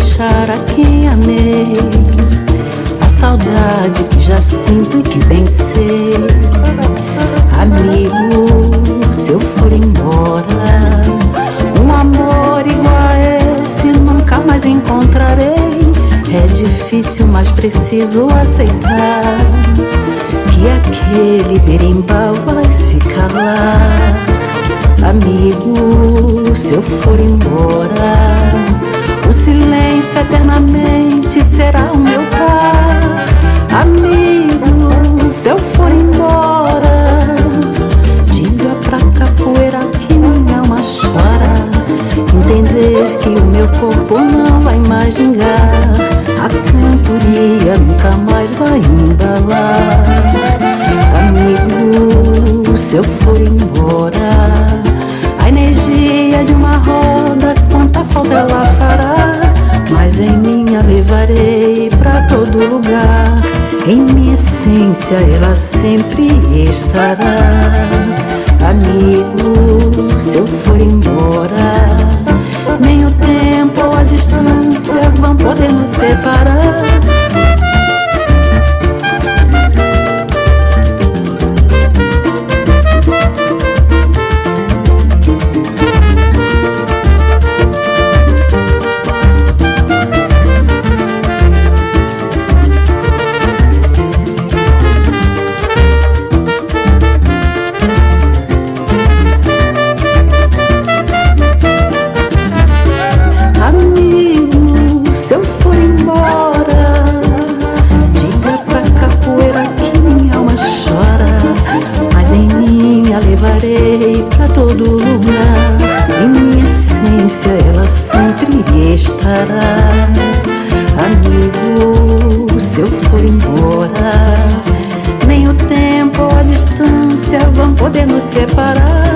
deixar a quem amei. A saudade que já sinto e que bem sei. Amigo, se eu for embora, um amor igual a esse nunca mais encontrarei. É difícil, mas preciso aceitar que aquele berimbau vai se calar. Amigo, se eu for embora, o silêncio eternamente será o meu par. Amigo, se eu for embora, diga pra capoeira que minha alma chora. Entender que o meu corpo não vai mais gingar, a cantoria nunca mais vai embalar. Amigo, se eu for embora, a energia de uma roda, quanta falta ela fará, mas em mim a levarei pra todo lugar. Em minha essência ela sempre estará. Amigo, se eu for embora, nem o tempo ou a distância vão poder nos separar. Levarei pra todo lugar. Em minha essência ela sempre estará. Amigo, se eu for embora, nem o tempo ou a distância vão poder nos separar.